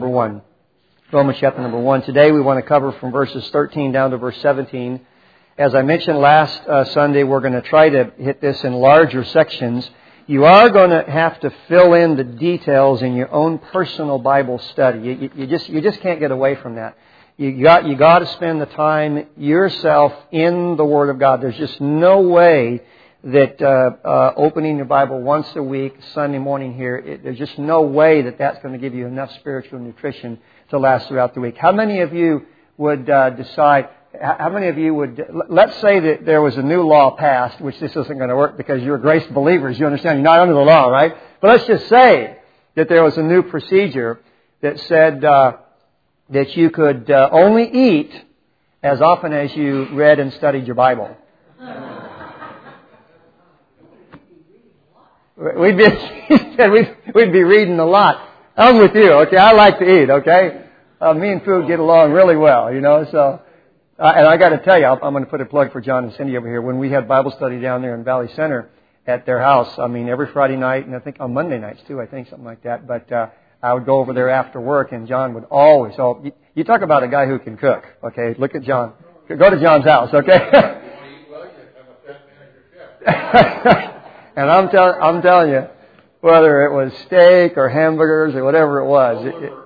1. Romans chapter number 1. Today we want to cover from verses 13 down to verse 17. As I mentioned last Sunday, we're going to try to hit this in larger sections. You are going to have to fill in the details in your own personal Bible study. You just can't get away from that. You got to spend the time yourself in the Word of God. There's just no way that opening your Bible once a week, Sunday morning here, there's just no way that that's going to give you enough spiritual nutrition to last throughout the week. How many of you would decide? How many of you would, let's say that there was a new law passed, which this isn't going to work because you're grace believers, you understand, you're not under the law, right? But let's just say that there was a new procedure that said that you could only eat as often as you read and studied your Bible. We'd be reading a lot. I'm with you, okay? I like to eat, okay? Me and food get along really well, you know, so... and I got to tell you, I'm going to put a plug for John and Cindy over here. When we had Bible study down there in Valley Center at their house, I mean, every Friday night, and I think on Monday nights too, I think, something like that. But I would go over there after work, and John would always... Oh, you talk about a guy who can cook, okay? Look at John. Go to John's house, okay? And I'm telling you, whether it was steak or hamburgers or whatever it was,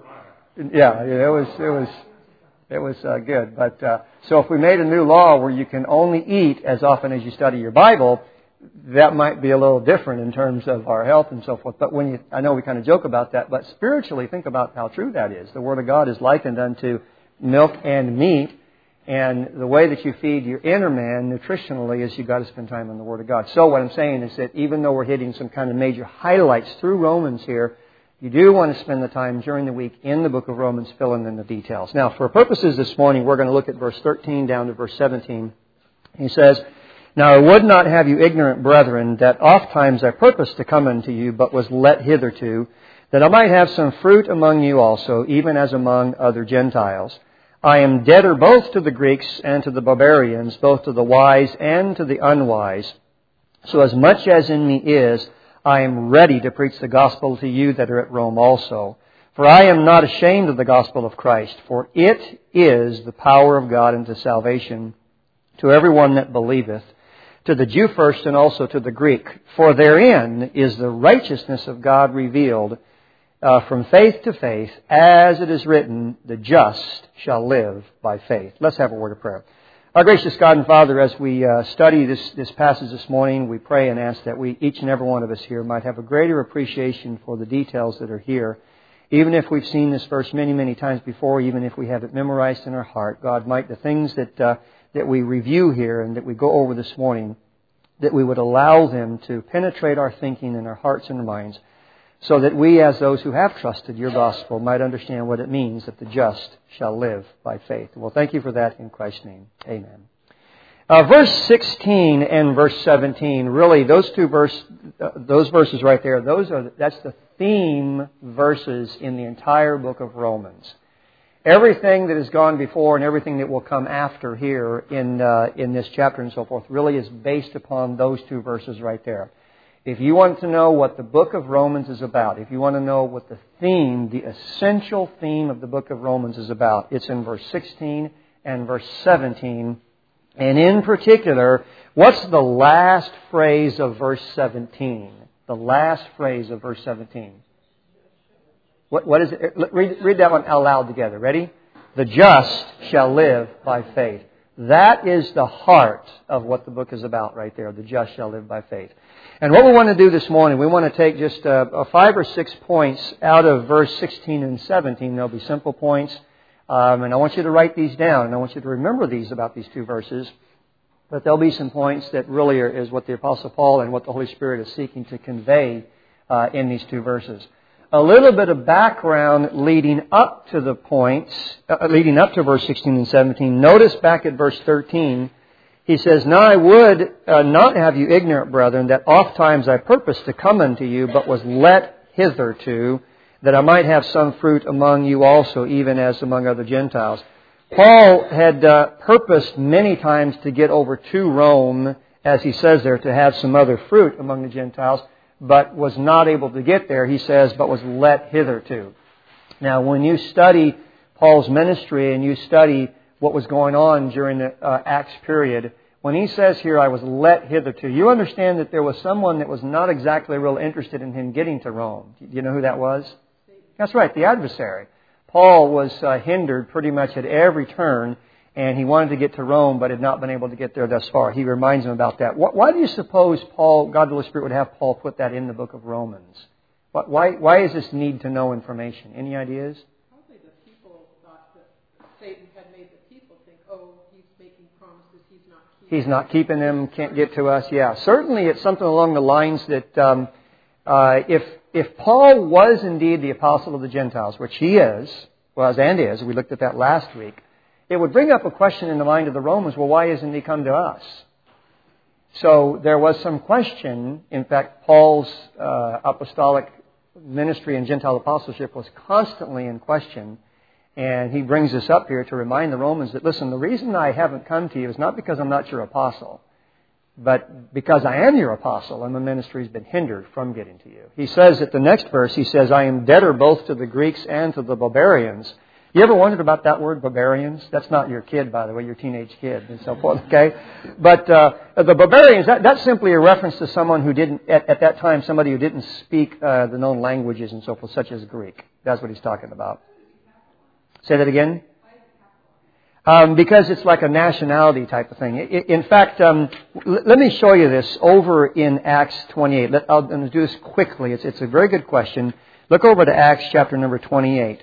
it was good. But so if we made a new law where you can only eat as often as you study your Bible, that might be a little different in terms of our health and so forth. But I know we kind of joke about that, but spiritually, think about how true that is. The Word of God is likened unto milk and meat. And the way that you feed your inner man nutritionally is you've got to spend time on the Word of God. So what I'm saying is that even though we're hitting some kind of major highlights through Romans here, you do want to spend the time during the week in the book of Romans filling in the details. Now, for purposes this morning, we're going to look at verse 13 down to verse 17. He says, "Now I would not have you ignorant, brethren, that oft times I purposed to come unto you, but was let hitherto, that I might have some fruit among you also, even as among other Gentiles. I am debtor both to the Greeks and to the barbarians, both to the wise and to the unwise. So as much as in me is, I am ready to preach the gospel to you that are at Rome also. For I am not ashamed of the gospel of Christ, for it is the power of God unto salvation to everyone that believeth, to the Jew first and also to the Greek. For therein is the righteousness of God revealed, from faith to faith, as it is written, the just shall live by faith." Let's have a word of prayer. Our gracious God and Father, as we study this passage this morning, we pray and ask that each and every one of us here might have a greater appreciation for the details that are here. Even if we've seen this verse many, many times before, even if we have it memorized in our heart, God, might the things that we review here and that we go over this morning, that we would allow them to penetrate our thinking and our hearts and minds, so that we, as those who have trusted your gospel, might understand what it means that the just shall live by faith. Well, thank you for that in Christ's name. Amen. Verse 16 and verse 17, really, those verses right there, that's the theme verses in the entire book of Romans. Everything that has gone before and everything that will come after here in this chapter and so forth really is based upon those two verses right there. If you want to know what the book of Romans is about, if you want to know what the essential theme of the book of Romans is about, it's in verse 16 and verse 17. And in particular, what's the last phrase of verse 17? The last phrase of verse 17. What is it? Read that one out loud together. Ready? The just shall live by faith. That is the heart of what the book is about right there. The just shall live by faith. And what we want to do this morning, we want to take just 5 or 6 points out of verse 16 and 17. They'll be simple points. And I want you to write these down. And I want you to remember these about these two verses. But there'll be some points that really is what the Apostle Paul and what the Holy Spirit is seeking to convey in these two verses. A little bit of background leading up to the points, leading up to verse 16 and 17. Notice back at verse 13, he says, "Now I would not have you ignorant, brethren, that oft times I purposed to come unto you, but was let hitherto, that I might have some fruit among you also, even as among other Gentiles." Paul had purposed many times to get over to Rome, as he says there, to have some other fruit among the Gentiles, but was not able to get there, he says, but was let hitherto. Now, when you study Paul's ministry and you study what was going on during the Acts period, when he says here, I was let hitherto, you understand that there was someone that was not exactly real interested in him getting to Rome. Do you know who that was? That's right, the adversary. Paul was hindered pretty much at every turn, and he wanted to get to Rome, but had not been able to get there thus far. He reminds him about that. Why do you suppose God the Holy Spirit, would have Paul put that in the book of Romans? Why is this need to know information? Any ideas? Probably the people thought that Satan had made the people think, oh, he's making promises he's not keeping them, can't get to us. Yeah, certainly it's something along the lines that if Paul was indeed the apostle of the Gentiles, which he was and is, we looked at that last week, it would bring up a question in the mind of the Romans, well, why isn't he come to us? So there was some question. In fact, Paul's apostolic ministry and Gentile apostleship was constantly in question. And he brings this up here to remind the Romans that, listen, the reason I haven't come to you is not because I'm not your apostle, but because I am your apostle and my ministry has been hindered from getting to you. He says at the next verse, he says, I am debtor both to the Greeks and to the barbarians. You ever wondered about that word, barbarians? That's not your kid, by the way, your teenage kid and so forth, okay? But the barbarians, that's simply a reference to someone who didn't, at that time, somebody who didn't speak the known languages and so forth, such as Greek. That's what he's talking about. Say that again? Because it's like a nationality type of thing. In fact, let me show you this over in Acts 28. I'm going to do this quickly. It's a very good question. Look over to Acts chapter number 28.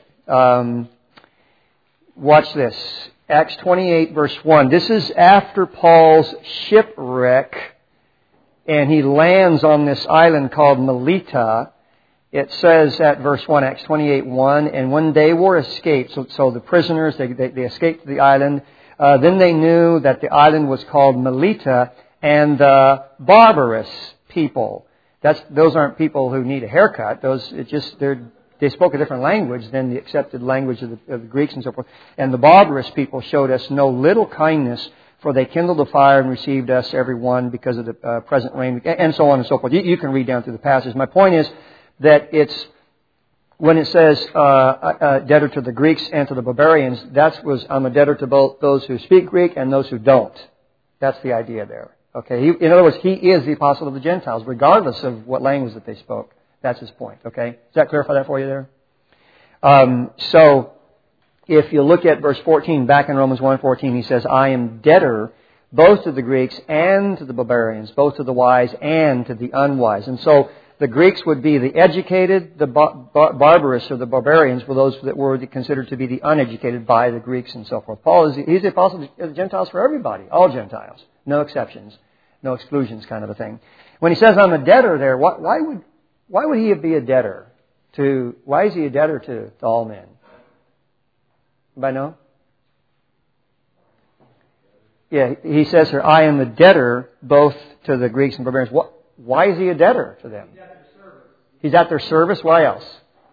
Watch this. Acts 28 verse 1. This is after Paul's shipwreck, and he lands on this island called Melita. It says at verse 1, Acts 28:1, and when they were escaped, so the prisoners, they escaped the island, then they knew that the island was called Melita, and the barbarous people. Those aren't people who need a haircut. They spoke a different language than the accepted language of the Greeks and so forth. And the barbarous people showed us no little kindness, for they kindled a fire and received us, every one, because of the present rain, and so on and so forth. You can read down through the passage. My point is that when it says debtor to the Greeks and to the barbarians, I'm a debtor to both those who speak Greek and those who don't. That's the idea there. Okay. In other words, he is the apostle of the Gentiles, regardless of what language that they spoke. That's his point. Okay. Does that clarify that for you there? So if you look at verse 14, back in Romans 1:14, he says, I am debtor both to the Greeks and to the barbarians, both to the wise and to the unwise. And so the Greeks would be the educated, the barbarous or the barbarians were those that were considered to be the uneducated by the Greeks and so forth. He's the apostle of the Gentiles for everybody, all Gentiles, no exceptions, no exclusions kind of a thing. When he says I'm a debtor there, why would he be a debtor to? Why is he a debtor to all men? Anybody know? Yeah, he says here, I am a debtor both to the Greeks and barbarians. Why is he a debtor to them? He's at their service. Why else?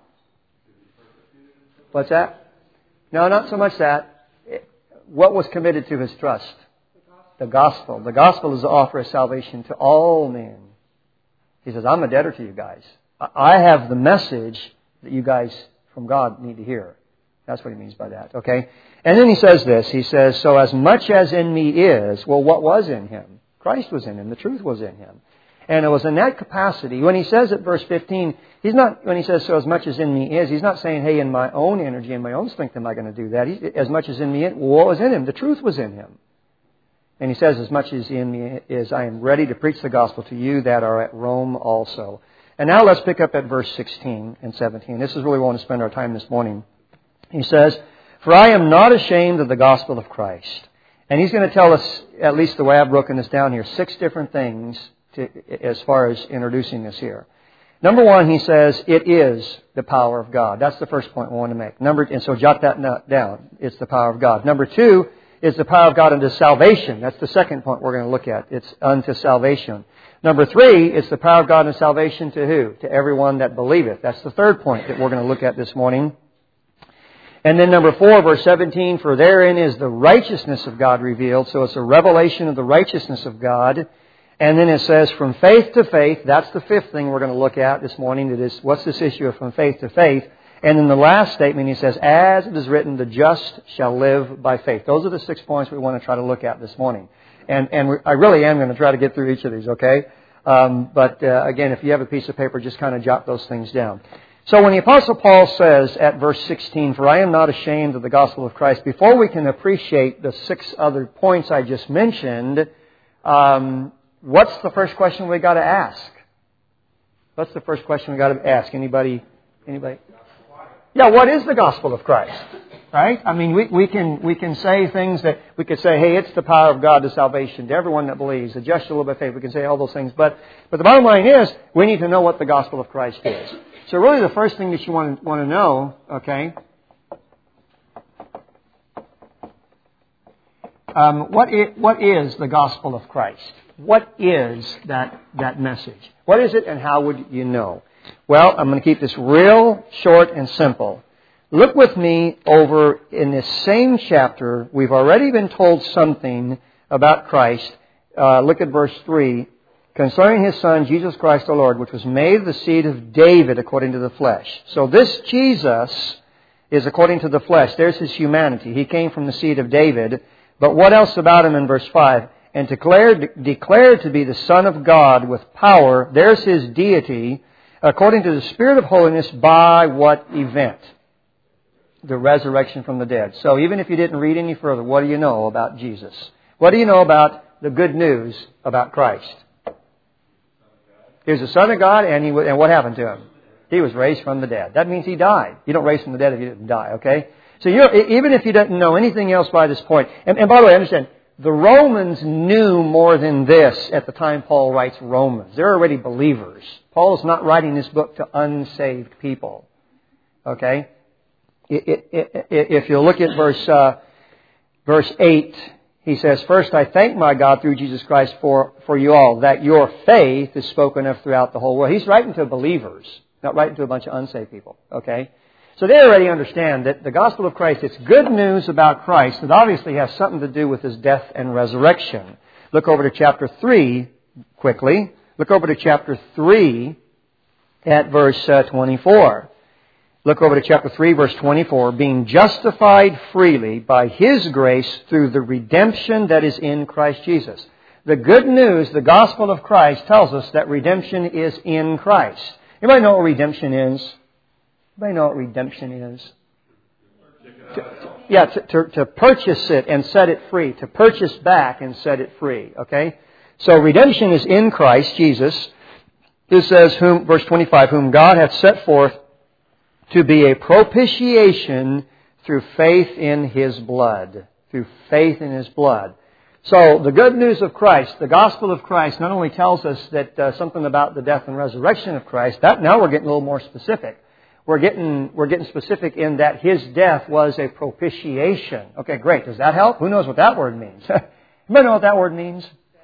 What's that? No, not so much that. What was committed to his trust? The gospel. The gospel is the offer of salvation to all men. He says, I'm a debtor to you guys. I have the message that you guys from God need to hear. That's what he means by that. Okay? And then he says this. He says, so as much as in me is, well, what was in him? Christ was in him. The truth was in him. And it was in that capacity. When he says at verse 15, when he says, so as much as in me is, he's not saying, hey, in my own energy, in my own strength am I going to do that. As much as in me is, what was in him? The truth was in him. And he says, as much as in me is, I am ready to preach the gospel to you that are at Rome also. And now let's pick up at verse 16 and 17. This is where we want to spend our time this morning. He says, for I am not ashamed of the gospel of Christ. And he's going to tell us, at least the way I've broken this down here, 6 different things as far as introducing this here. Number 1, he says, it is the power of God. That's the first point we want to make. And so jot that down. It's the power of God. Number 2, is the power of God unto salvation. That's the second point we're going to look at. It's unto salvation. Number 3, it's the power of God unto salvation to who? To everyone that believeth. That's the third point that we're going to look at this morning. And then number 4, verse 17, for therein is the righteousness of God revealed. So it's a revelation of the righteousness of God. And then it says from faith to faith. That's the fifth thing we're going to look at this morning. That is, what's this issue of from faith to faith? And in the last statement, he says, as it is written, the just shall live by faith. Those are the 6 points we want to try to look at this morning. I really am going to try to get through each of these, okay? But again, if you have a piece of paper, just kind of jot those things down. So when the Apostle Paul says at verse 16, for I am not ashamed of the gospel of Christ, before we can appreciate the 6 other points I just mentioned, what's the first question we got to ask? What's the first question we got to ask? Anybody? Yeah, what is the gospel of Christ? Right? I mean, we can say things that we could say, hey, it's the power of God to salvation to everyone that believes, the just shall live by faith. We can say all those things, but the bottom line is we need to know what the gospel of Christ is. So really, the first thing that you want to know, okay, what is the gospel of Christ? What is that message? What is it, and how would you know? Well, I'm going to keep this real short and simple. Look with me over in this same chapter. We've already been told something about Christ. Look at verse 3. Concerning His Son, Jesus Christ the Lord, which was made of the seed of David according to the flesh. So this Jesus is according to the flesh. There's His humanity. He came from the seed of David. But what else about Him in verse 5? And declared to be the Son of God with power. There's His deity according to the Spirit of holiness by what event? The resurrection from the dead. So even if you didn't read any further, what do you know about Jesus? What do you know about the good news about Christ? He was the Son of God, and what happened to Him? He was raised from the dead. That means He died. You don't raise from the dead if you didn't die, okay? So even if you didn't know anything else by this point, and by the way, understand, the Romans knew more than this at the time Paul writes Romans. They're already believers. Paul's not writing this book to unsaved people, okay? If you look at verse 8, he says, first I thank my God through Jesus Christ for you all, that your faith is spoken of throughout the whole world. He's writing to believers, not writing to a bunch of unsaved people. Okay? So they already understand that the gospel of Christ, it's good news about Christ that obviously has something to do with His death and resurrection. Look over to chapter 3 quickly. Look over to chapter 3 at verse 24. Look over to chapter 3, verse 24. Being justified freely by His grace through the redemption that is in Christ Jesus. The good news, the gospel of Christ, tells us that redemption is in Christ. Anybody know what redemption is? Anybody know what redemption is? To purchase it and set it free. To purchase back and set it free. Okay? So redemption is in Christ Jesus. It says, verse 25, whom God hath set forth to be a propitiation through faith in His blood. Through faith in His blood. So the good news of Christ, the gospel of Christ, not only tells us that something about the death and resurrection of Christ, now we're getting a little more specific. We're getting specific in that His death was a propitiation. Okay, great. Does that help? Who knows what that word means? Anybody know what that word means?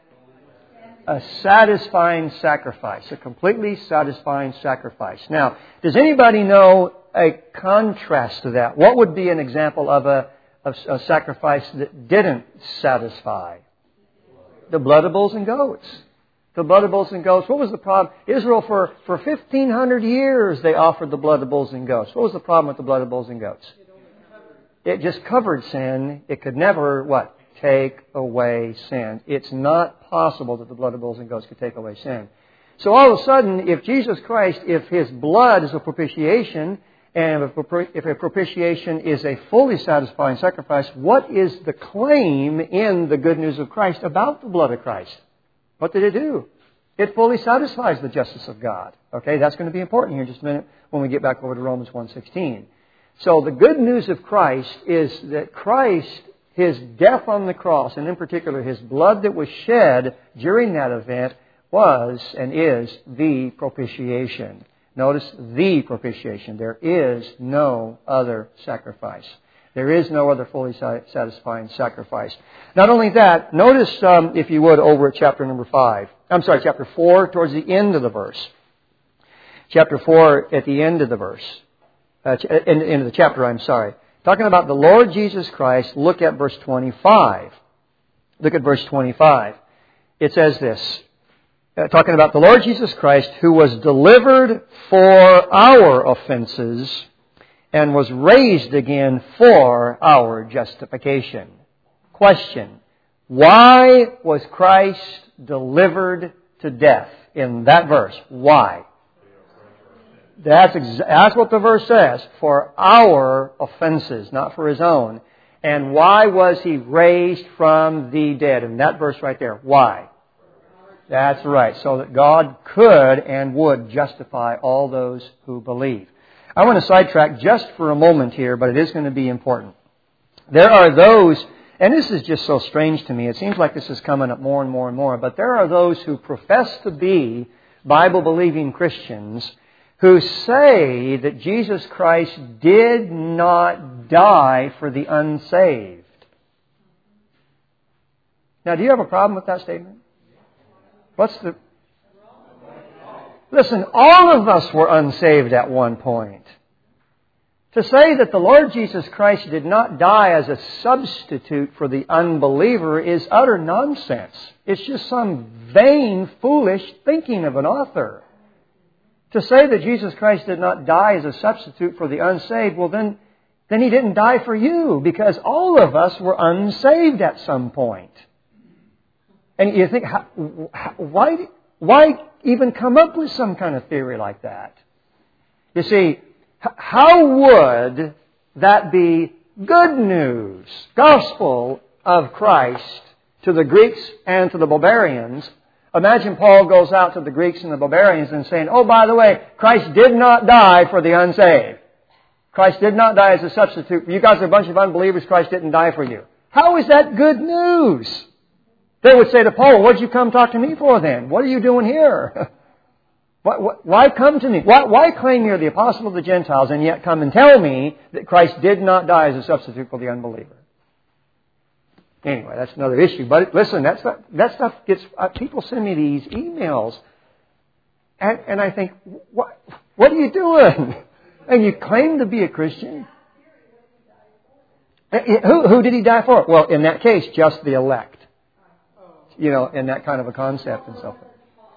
A satisfying sacrifice. A completely satisfying sacrifice. Now, does anybody know a contrast to that? What would be an example of a sacrifice that didn't satisfy? The blood of bulls and goats. The blood of bulls and goats. What was the problem? Israel, for 1,500 years, they offered the blood of bulls and goats. What was the problem with the blood of bulls and goats? It just covered sin. It could never, what? Take away sin. It's not possible that the blood of bulls and goats could take away sin. So all of a sudden, if Jesus Christ, if His blood is a propitiation, and if a propitiation is a fully satisfying sacrifice, what is the claim in the good news of Christ about the blood of Christ? What did it do? It fully satisfies the justice of God. Okay, that's going to be important here in just a minute when we get back over to Romans 1:16. So the good news of Christ is that Christ, His death on the cross, and in particular His blood that was shed during that event, was and is the propitiation. Notice the propitiation. There is no other sacrifice. There is no other fully satisfying sacrifice. Not only that, notice, if you would, over at chapter 4, towards the end of the verse. Chapter 4, at the end of the verse. End of the chapter, Talking about the Lord Jesus Christ, look at verse 25. Look at verse 25. It says this. Talking about the Lord Jesus Christ, who was delivered for our offenses and was raised again for our justification. Question: why was Christ delivered to death in that verse? Why? That's what the verse says. For our offenses, not for His own. And why was He raised from the dead? In that verse right there. Why? That's right. So that God could and would justify all those who believe. I want to sidetrack just for a moment here, but it is going to be important. There are those, and this is just so strange to me. It seems like this is coming up more and more and more. But there are those who profess to be Bible-believing Christians who say that Jesus Christ did not die for the unsaved. Now, do you have a problem with that statement? Listen, all of us were unsaved at one point. To say that the Lord Jesus Christ did not die as a substitute for the unbeliever is utter nonsense. It's just some vain, foolish thinking of an author. To say that Jesus Christ did not die as a substitute for the unsaved, well then He didn't die for you, because all of us were unsaved at some point. And you think, why even come up with some kind of theory like that? You see, how would that be good news, gospel of Christ to the Greeks and to the barbarians? Imagine Paul goes out to the Greeks and the barbarians and saying, oh, by the way, Christ did not die for the unsaved. Christ did not die as a substitute. You guys are a bunch of unbelievers. Christ didn't die for you. How is that good news? They would say to Paul, what'd you come talk to me for then? What are you doing here? Why come to me? Why claim you're the apostle of the Gentiles and yet come and tell me that Christ did not die as a substitute for the unbeliever? Anyway, that's another issue. But listen, that stuff gets... people send me these emails. And I think, what are you doing? And you claim to be a Christian? Who did He die for? Well, in that case, just the elect. You know, in that kind of a concept and so forth.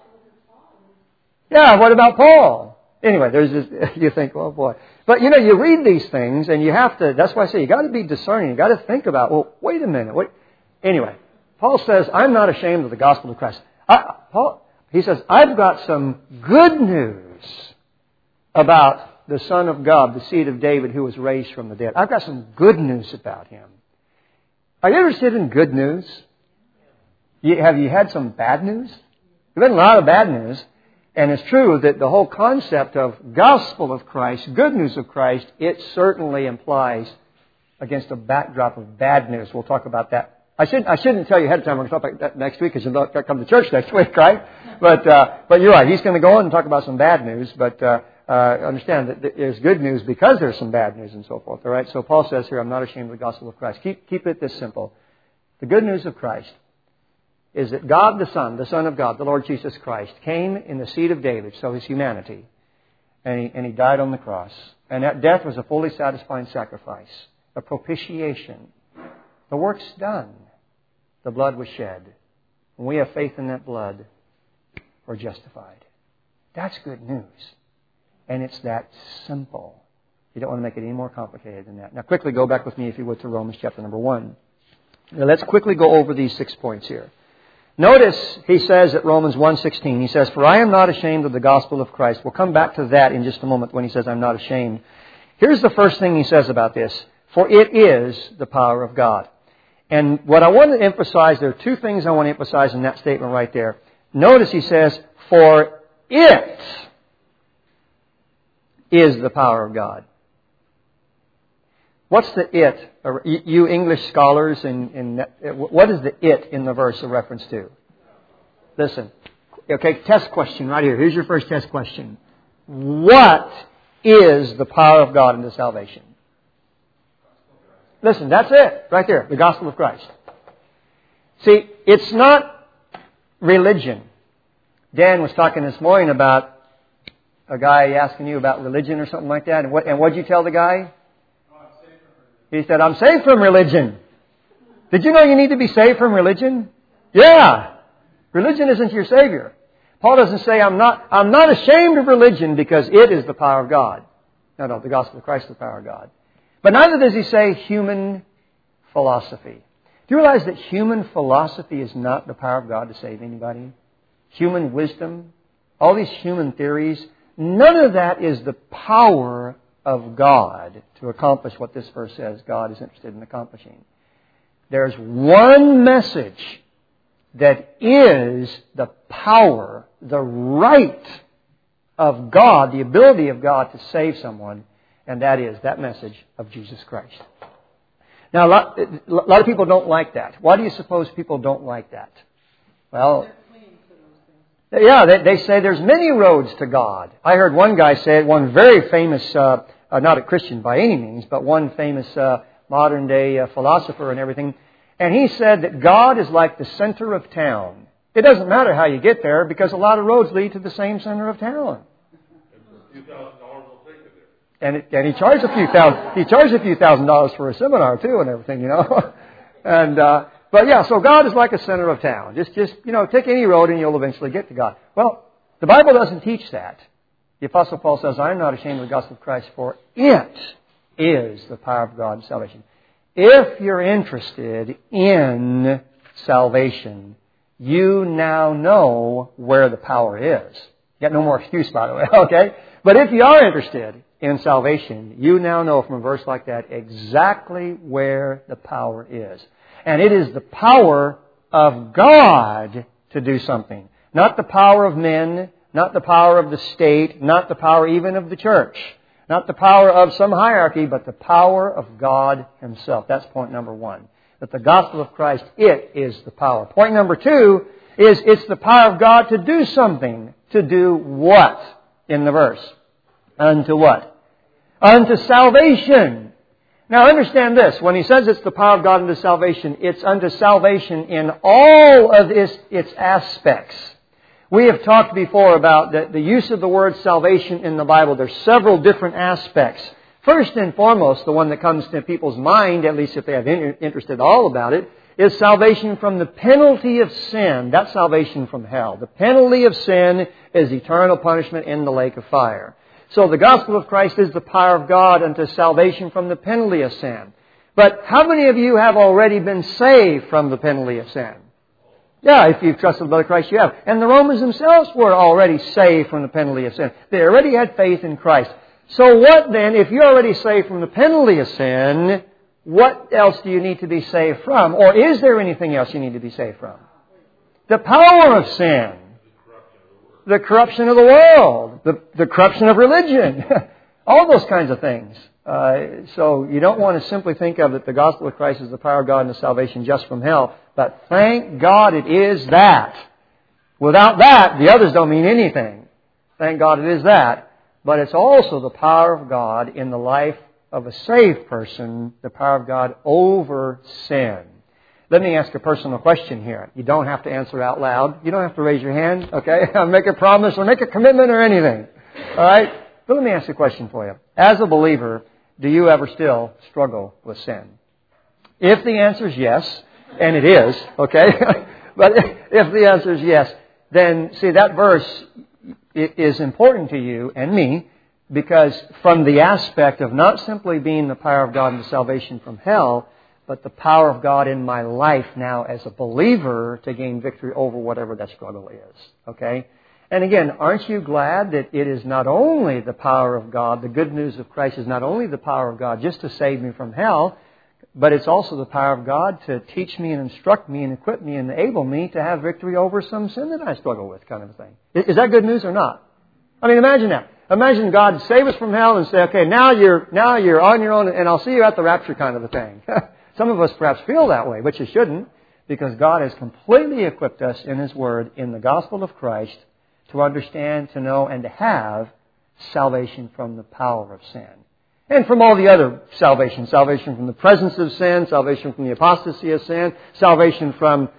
Yeah, what about Paul? Anyway, there's this, you think, oh boy. But you know, you read these things and you have to, that's why I say you got to be discerning. You got to think about, well, wait a minute. Anyway, Paul says, I'm not ashamed of the gospel of Christ. He says, I've got some good news about the Son of God, the seed of David who was raised from the dead. I've got some good news about Him. Are you interested in good news? Have you had some bad news? There's been a lot of bad news. And it's true that the whole concept of gospel of Christ, good news of Christ, it certainly implies against a backdrop of bad news. We'll talk about that. I shouldn't tell you ahead of time. We're going to talk about that next week because you're not going to come to church next week, right? But you're right. He's going to go on and talk about some bad news. But understand that there's good news because there's some bad news and so forth. All right. So Paul says here, I'm not ashamed of the gospel of Christ. Keep it this simple. The good news of Christ is that God the Son of God, the Lord Jesus Christ, came in the seed of David, so His humanity, and he died on the cross. And that death was a fully satisfying sacrifice, a propitiation. The work's done. The blood was shed. When we have faith in that blood, we're justified. That's good news. And it's that simple. You don't want to make it any more complicated than that. Now quickly go back with me, if you would, to Romans chapter number 1. Now let's quickly go over these 6 points here. Notice, he says at Romans 1:16, he says, for I am not ashamed of the gospel of Christ. We'll come back to that in just a moment when he says, I'm not ashamed. Here's the first thing he says about this. For it is the power of God. And what I want to emphasize, there are 2 things I want to emphasize in that statement right there. Notice he says, for it is the power of God. What's the it? You English scholars, what is the it in the verse a reference to? Listen. Okay, test question right here. Here's your first test question. What is the power of God into salvation? Listen, that's it right there. The gospel of Christ. See, it's not religion. Dan was talking this morning about a guy asking you about religion or something like that. And what'd you tell the guy? He said, I'm saved from religion. Did you know you need to be saved from religion? Yeah. Religion isn't your Savior. Paul doesn't say, I'm not ashamed of religion because it is the power of God. No, the gospel of Christ is the power of God. But neither does he say human philosophy. Do you realize that human philosophy is not the power of God to save anybody? Human wisdom, all these human theories, none of that is the power of God to accomplish what this verse says God is interested in accomplishing. There's one message that is the power, the right of God, the ability of God to save someone, and that is that message of Jesus Christ. Now, a lot of people don't like that. Why do you suppose people don't like that? Well, yeah, they say there's many roads to God. I heard one guy say it, one very famous, not a Christian by any means, but one famous modern-day philosopher and everything. And he said that God is like the center of town. It doesn't matter how you get there because a lot of roads lead to the same center of town. And for a few $1,000 will take it there. And he charged a few $1,000s for a seminar too and everything, you know. And but yeah, so God is like a center of town. Just take any road and you'll eventually get to God. Well, the Bible doesn't teach that. The Apostle Paul says, I am not ashamed of the gospel of Christ, for it is the power of God in salvation. If you're interested in salvation, you now know where the power is. You got no more excuse, by the way, okay? But if you are interested in salvation, you now know from a verse like that exactly where the power is. And it is the power of God to do something. Not the power of men, not the power of the state, not the power even of the church. Not the power of some hierarchy, but the power of God Himself. That's point number one. That the gospel of Christ, it is the power. Point number two is it's the power of God to do something. To do what in the verse? Unto what? Unto salvation. Now understand this. When he says it's the power of God unto salvation, it's unto salvation in all of its aspects. We have talked before about the use of the word salvation in the Bible. There's several different aspects. First and foremost, the one that comes to people's mind, at least if they have interest at all about it, is salvation from the penalty of sin. That's salvation from hell. The penalty of sin is eternal punishment in the lake of fire. So the gospel of Christ is the power of God unto salvation from the penalty of sin. But how many of you have already been saved from the penalty of sin? Yeah, if you've trusted the blood of Christ, you have. And the Romans themselves were already saved from the penalty of sin. They already had faith in Christ. So what then, if you're already saved from the penalty of sin, what else do you need to be saved from? Or is there anything else you need to be saved from? The power of sin. The corruption of the world. The corruption of religion. All those kinds of things. So you don't want to simply think of that the gospel of Christ is the power of God and the salvation just from hell. But thank God it is that. Without that, the others don't mean anything. Thank God it is that. But it's also the power of God in the life of a saved person, the power of God over sin. Let me ask a personal question here. You don't have to answer out loud. You don't have to raise your hand, okay? Make a promise or make a commitment or anything. All right? But let me ask a question for you. As a believer, do you ever still struggle with sin? If the answer is yes, and it is, okay? But if the answer is yes, then see that verse is important to you and me because from the aspect of not simply being the power of God and the salvation from hell, but the power of God in my life now as a believer to gain victory over whatever that struggle is, okay? And again, aren't you glad that it is not only the power of God, the good news of Christ is not only the power of God just to save me from hell, but it's also the power of God to teach me and instruct me and equip me and enable me to have victory over some sin that I struggle with, kind of a thing. Is that good news or not? I mean, imagine that. Imagine God save us from hell and say, okay, now you're on your own and I'll see you at the rapture kind of a thing. Some of us perhaps feel that way, but you shouldn't, because God has completely equipped us in His Word, in the gospel of Christ, to understand, to know, and to have salvation from the power of sin. And from all the other salvation. Salvation from the presence of sin, salvation from the apostasy of sin, salvation from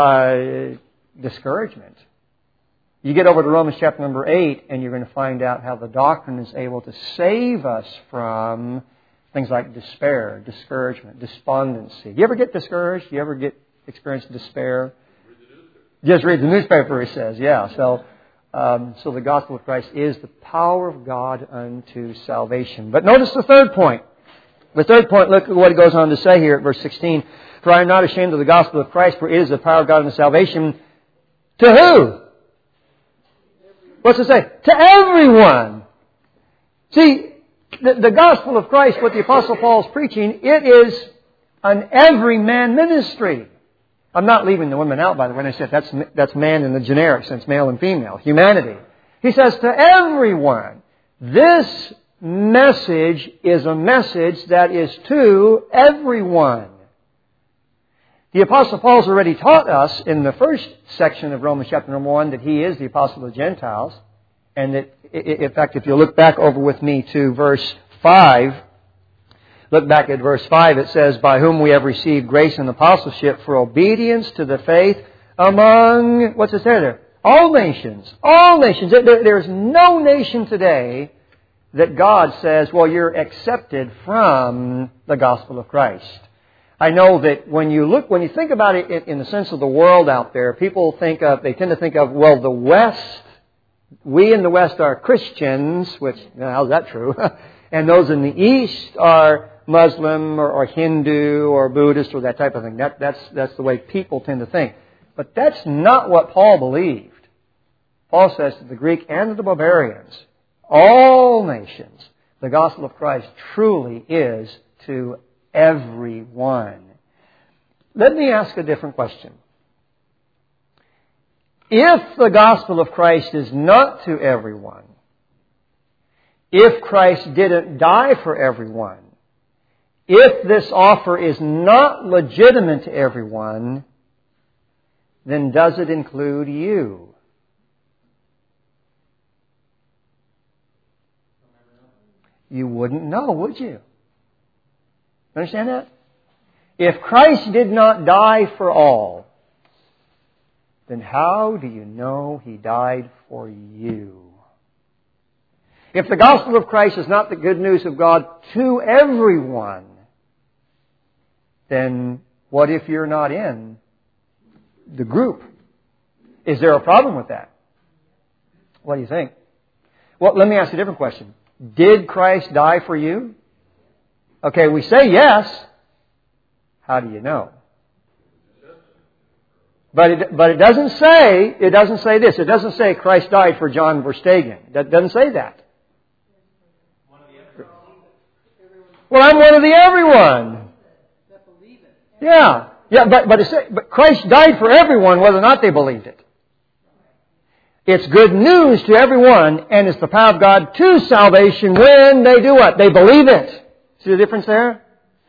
discouragement. You get over to Romans chapter number 8, and you're going to find out how the doctrine is able to save us from things like despair, discouragement, despondency. Do you ever get discouraged? Do you ever experience despair? Just read the newspaper, he says. Yeah. So So the gospel of Christ is the power of God unto salvation. But notice the third point. The third point, look at what it goes on to say here at verse 16. For I am not ashamed of the gospel of Christ, for it is the power of God unto salvation. To who? What's it say? To everyone. See, the gospel of Christ, what the Apostle Paul is preaching, it is an everyman ministry. I'm not leaving the women out, by the way, when I said that's man in the generic sense, male and female, humanity. He says to everyone, this message is a message that is to everyone. The Apostle Paul's already taught us in the first section of Romans chapter number 1 that he is the Apostle of the Gentiles. And that, in fact, if you look back over with me to verse 5, look back at verse 5, it says, by whom we have received grace and apostleship for obedience to the faith among, what's it say there? All nations. All nations. There's no nation today that God says, well, you're accepted from the gospel of Christ. I know that when you think about it in the sense of the world out there, people they tend to think of, well, the West, we in the West are Christians, which, how's that true? And those in the East are Muslim or Hindu or Buddhist or that type of thing. That's the way people tend to think. But that's not what Paul believed. Paul says to the Greek and to the barbarians, all nations, the gospel of Christ truly is to everyone. Let me ask a different question. If the gospel of Christ is not to everyone, if Christ didn't die for everyone, if this offer is not legitimate to everyone, then does it include you? You wouldn't know, would you? Understand that? If Christ did not die for all, then how do you know He died for you? If the gospel of Christ is not the good news of God to everyone, then what if you're not in the group? Is there a problem with that? What do you think? Well, let me ask you a different question. Did Christ die for you? Okay, we say yes. How do you know? But it doesn't say this. It doesn't say Christ died for John Verstegen. It doesn't say that. Well, I'm one of the everyone. Yeah. Yeah, but Christ died for everyone whether or not they believed it. It's good news to everyone, and it's the power of God to salvation when they do what? They believe it. See the difference there?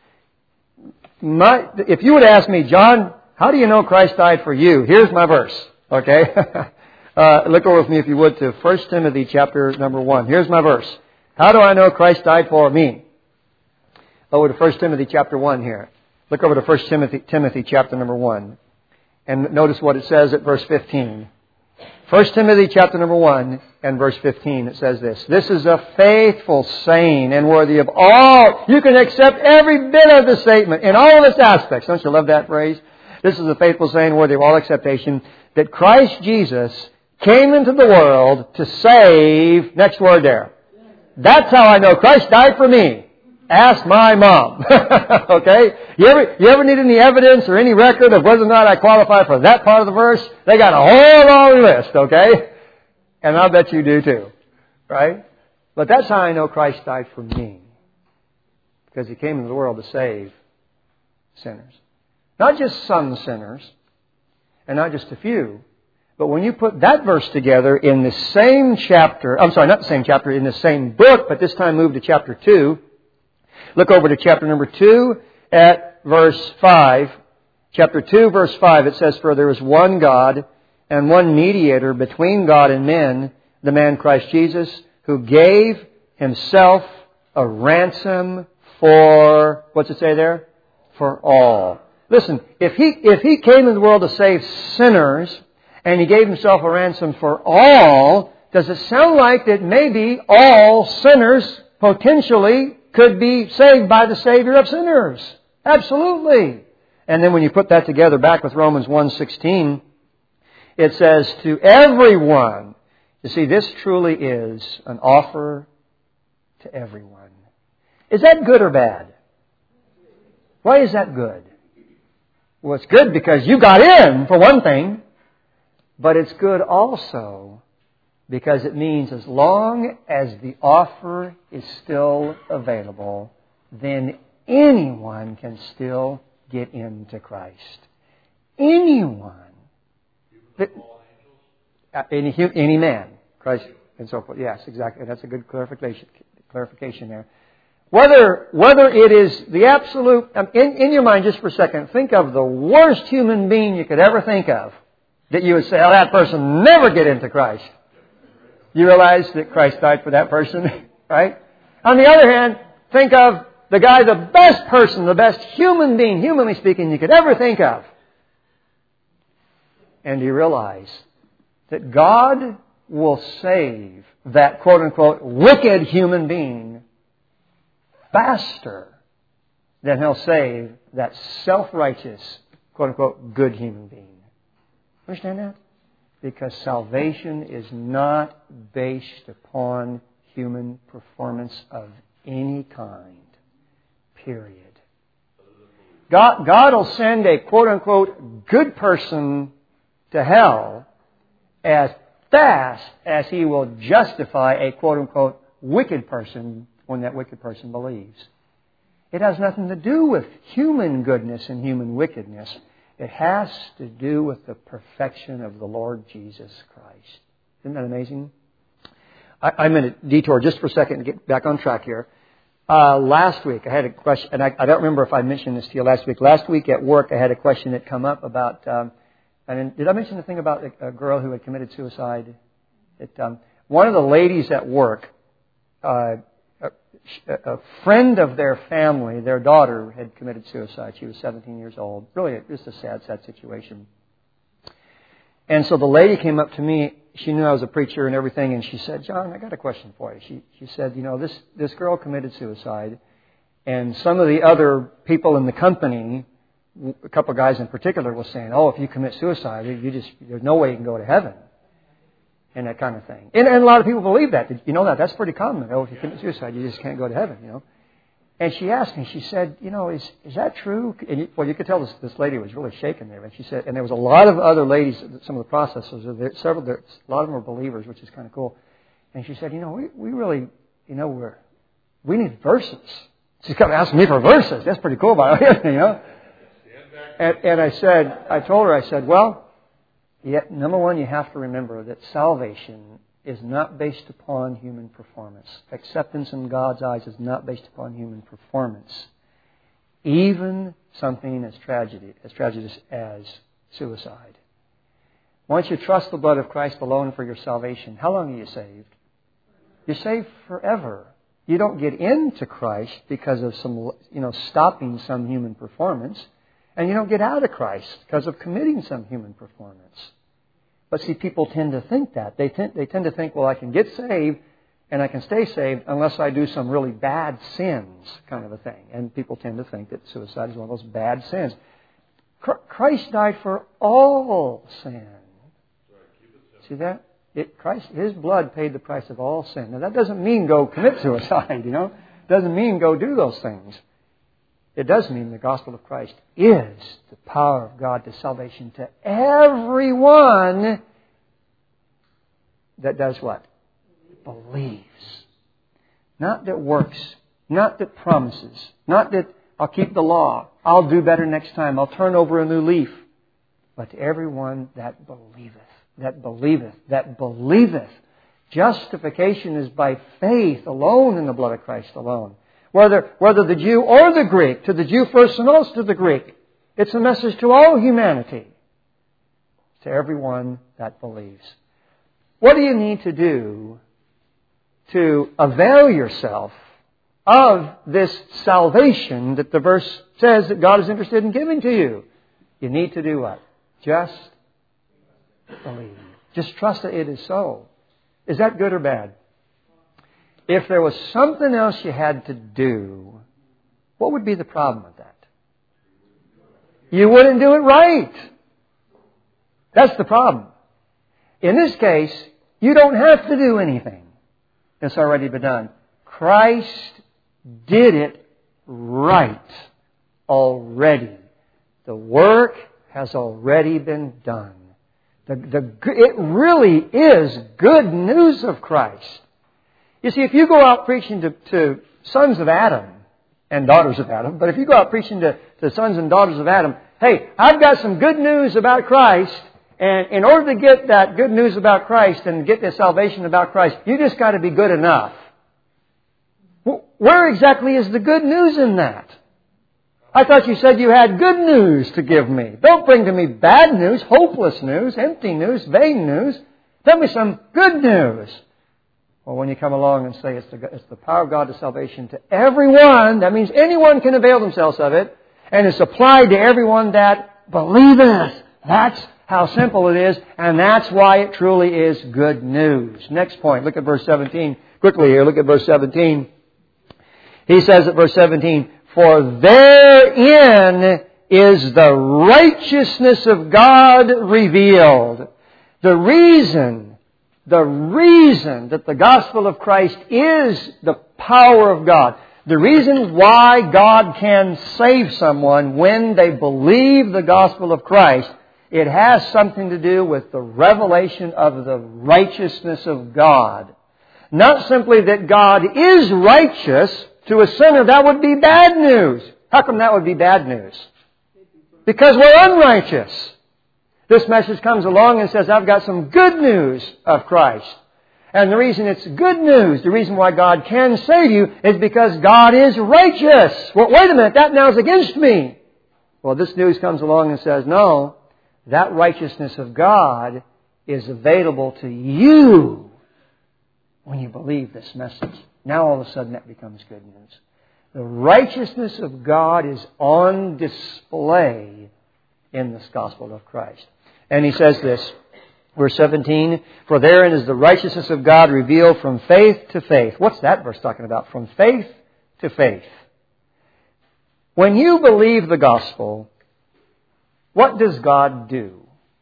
If you would ask me, John, how do you know Christ died for you? Here's my verse. Okay? Look over with me, if you would, to 1 Timothy chapter number 1. Here's my verse. How do I know Christ died for me? Over to 1 Timothy chapter 1 here. Look over to 1 Timothy chapter number 1. And notice what it says at verse 15. 1 Timothy chapter number 1 and verse 15, it says this. This is a faithful saying and worthy of all. You can accept every bit of the statement in all of its aspects. Don't you love that phrase? This is a faithful saying worthy of all acceptation, that Christ Jesus came into the world to save, next word there. That's how I know Christ died for me. Ask my mom. Okay? You ever need any evidence or any record of whether or not I qualify for that part of the verse? They got a whole long list, okay? And I'll bet you do too. Right? But that's how I know Christ died for me. Because He came into the world to save sinners. Not just some sinners, and not just a few, but when you put that verse together in the same chapter, I'm sorry, not the same chapter, in the same book, but this time move to chapter 2. Look over to chapter number 2 at verse 5. Chapter 2, verse 5, it says, for there is one God and one mediator between God and men, the man Christ Jesus, who gave Himself a ransom for, what's it say there? For all. Listen, if he came into the world to save sinners, and He gave Himself a ransom for all, does it sound like that maybe all sinners potentially could be saved by the Savior of sinners? Absolutely. And then when you put that together back with Romans 1:16, it says, to everyone You see, this truly is an offer to everyone. Is that good or bad? Why is that good? Well, it's good because you got in, for one thing. But it's good also because it means as long as the offer is still available, then anyone can still get into Christ. Anyone. Any man. Christ and so forth. Yes, exactly. That's a good clarification there. Whether it is the absolute... In your mind, just for a second, think of the worst human being you could ever think of. That you would say, oh, that person never get into Christ. You realize that Christ died for that person, right? On the other hand, think of the guy, the best person, the best human being, humanly speaking, you could ever think of. And you realize that God will save that quote-unquote wicked human being faster than He'll save that self-righteous, quote-unquote, good human being. Understand that? Because salvation is not based upon human performance of any kind. Period. God will send a quote-unquote good person to hell as fast as He will justify a quote-unquote wicked person when that wicked person believes. It has nothing to do with human goodness and human wickedness. It has to do with the perfection of the Lord Jesus Christ. Isn't that amazing? I'm going to detour just for a second to get back on track here. Last week I had a question, and I don't remember if I mentioned this to you last week. Last week at work I had a question that come up about, did I mention the thing about a girl who had committed suicide? One of the ladies at work, a friend of their family, their daughter had committed suicide. She was 17 years old. Really, just a sad situation. And so the lady came up to me. She knew I was a preacher and everything, and she said, John, I got a question for you. She said, this girl committed suicide, and some of the other people in the company, a couple of guys in particular, was saying, oh, if you commit suicide, there's no way you can go to heaven. And that kind of thing. And a lot of people believe that. You know that? That's pretty common. Oh, if you commit suicide, you just can't go to heaven, And she asked me, she said, is that true? And you could tell this lady was really shaken there. And she said, and there was a lot of other ladies, some of the processors, a lot of them were believers, which is kind of cool. And she said, we really, we need verses. She's kind of asking me for verses. That's pretty cool, by the way, And I told her, well, yet, number one, you have to remember that salvation is not based upon human performance. Acceptance in God's eyes is not based upon human performance. Even something as tragic as suicide. Once you trust the blood of Christ alone for your salvation, how long are you saved? You're saved forever. You don't get into Christ because of some, stopping some human performance. And you don't get out of Christ because of committing some human performance. But see, people tend to think that. They tend to think, well, I can get saved and I can stay saved unless I do some really bad sins, kind of a thing. And people tend to think that suicide is one of those bad sins. Christ died for all sin. See that? His blood paid the price of all sin. Now, that doesn't mean go commit suicide, It doesn't mean go do those things. It does mean the gospel of Christ is the power of God to salvation to everyone that does what? Believes. Not that works. Not that promises. Not that I'll keep the law. I'll do better next time. I'll turn over a new leaf. But to everyone that believeth. That believeth. That believeth. Justification is by faith alone in the blood of Christ alone. Whether the Jew or the Greek, to the Jew first and also to the Greek. It's a message to all humanity. To everyone that believes. What do you need to do to avail yourself of this salvation that the verse says that God is interested in giving to you? You need to do what? Just believe. Just trust that it is so. Is that good or bad? If there was something else you had to do, what would be the problem with that? You wouldn't do it right. That's the problem. In this case, You don't have to do anything. It's already been done. Christ did it right already. The work has already been done. It really is good news of Christ. You see, if you go out preaching to sons of Adam and daughters of Adam, but if you go out preaching to sons and daughters of Adam, hey, I've got some good news about Christ, and in order to get that good news about Christ and get this salvation about Christ, you just got to be good enough. Where exactly is the good news in that? I thought you said you had good news to give me. Don't bring to me bad news, hopeless news, empty news, vain news. Tell me some good news. Well, when you come along and say it's the power of God to salvation to everyone, that means anyone can avail themselves of it, and it's applied to everyone that believeth. That's how simple it is, and that's why it truly is good news. Next point, look at verse 17. Quickly here, look at verse 17. He says at verse 17, "For therein is the righteousness of God revealed." The reason that the gospel of Christ is the power of God, the reason why God can save someone when they believe the gospel of Christ, it has something to do with the revelation of the righteousness of God. Not simply that God is righteous. To a sinner, that would be bad news. How come that would be bad news? Because we're unrighteous. This message comes along and says, I've got some good news of Christ. And the reason it's good news, the reason why God can save you, is because God is righteous. Well, wait a minute, that now is against me. Well, this news comes along and says, no, that righteousness of God is available to you when you believe this message. Now all of a sudden that becomes good news. The righteousness of God is on display in this gospel of Christ. And he says this, verse 17, "For therein is the righteousness of God revealed from faith to faith." What's that verse talking about? From faith to faith. When you believe the gospel, what does God do?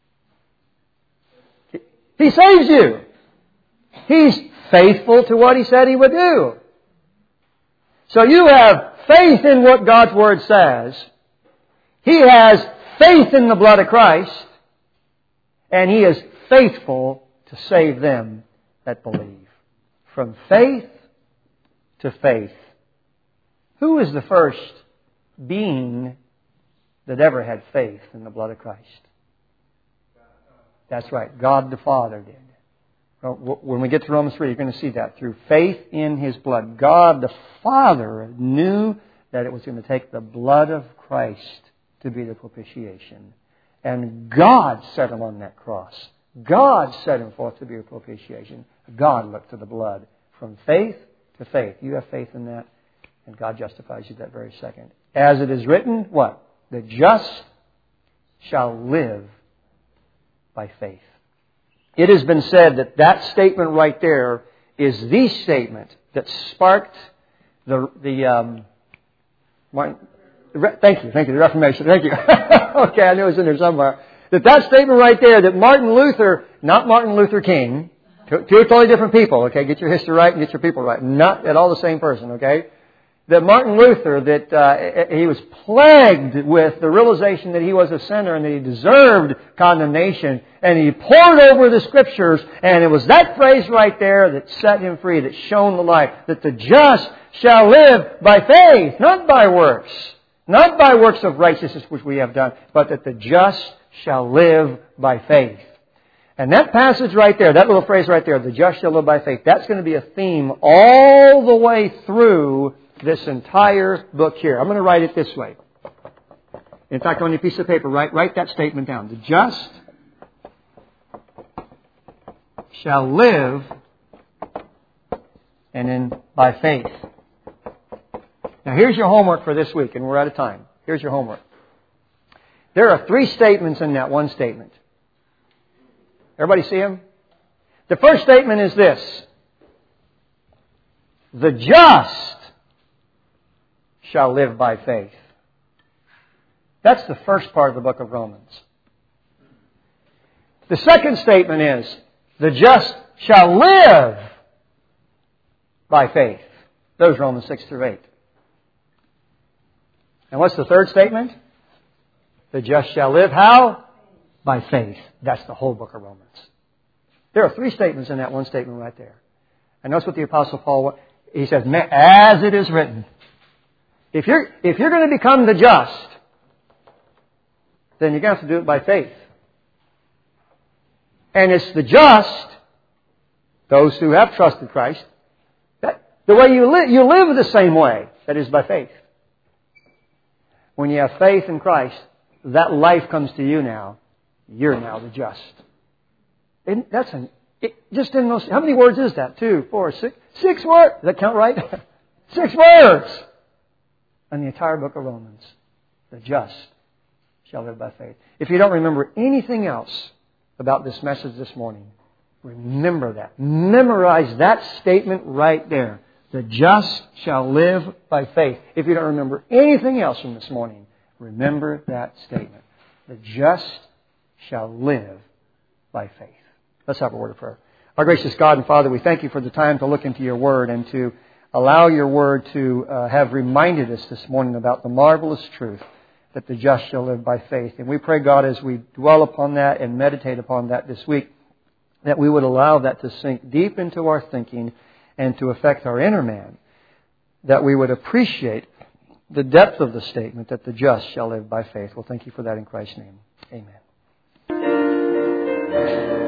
He saves you. He's faithful to what He said He would do. So you have faith in what God's Word says. He has faith in the blood of Christ. And He is faithful to save them that believe. From faith to faith. Who is the first being that ever had faith in the blood of Christ? That's right. God the Father did. When we get to Romans 3, you're going to see that. Through faith in His blood. God the Father knew that it was going to take the blood of Christ to be the propitiation. And God set Him on that cross. God set Him forth to be a propitiation. God looked to the blood. From faith to faith. You have faith in that, and God justifies you that very second. As it is written, what? The just shall live by faith. It has been said that that statement right there is the statement that sparked the Reformation. Thank you. Okay, I knew it was in there somewhere. That statement right there, that Martin Luther, not Martin Luther King, two totally different people, okay? Get your history right and get your people right. Not at all the same person, okay? That Martin Luther, that he was plagued with the realization that he was a sinner and that he deserved condemnation. And he pored over the Scriptures, and it was that phrase right there that set him free, that shone the light. That the just shall live by faith, not by works. Not by works of righteousness which we have done, but that the just shall live by faith. And that passage right there, that little phrase right there, the just shall live by faith, that's going to be a theme all the way through this entire book here. I'm going to write it this way. In fact, on your piece of paper, write that statement down. The just shall live, and then by faith. Now here's your homework for this week, and we're out of time. Here's your homework. There are 3 statements in that one statement. Everybody see them? The first statement is this. The just shall live by faith. That's the first part of the book of Romans. The second statement is, the just shall live by faith. Those Romans 6 through 8. And what's the third statement? The just shall live how? By faith. That's the whole book of Romans. There are three statements in that one statement right there. And notice what the Apostle Paul, he says, as it is written. If you're going to become the just, then you're going to have to do it by faith. And it's the just, those who have trusted Christ, that the way you live the same way, that is by faith. When you have faith in Christ, that life comes to you now. You're now the just. And just in those, how many words is that? 2, 4, 6. 6 words. Does that count right? 6 words. In the entire book of Romans. The just shall live by faith. If you don't remember anything else about this message this morning, remember that. Memorize that statement right there. The just shall live by faith. If you don't remember anything else from this morning, remember that statement. The just shall live by faith. Let's have a word of prayer. Our gracious God and Father, we thank you for the time to look into your Word and to allow your Word to have reminded us this morning about the marvelous truth that the just shall live by faith. And we pray, God, as we dwell upon that and meditate upon that this week, that we would allow that to sink deep into our thinking and to affect our inner man, that we would appreciate the depth of the statement that the just shall live by faith. Well, thank you for that in Christ's name. Amen.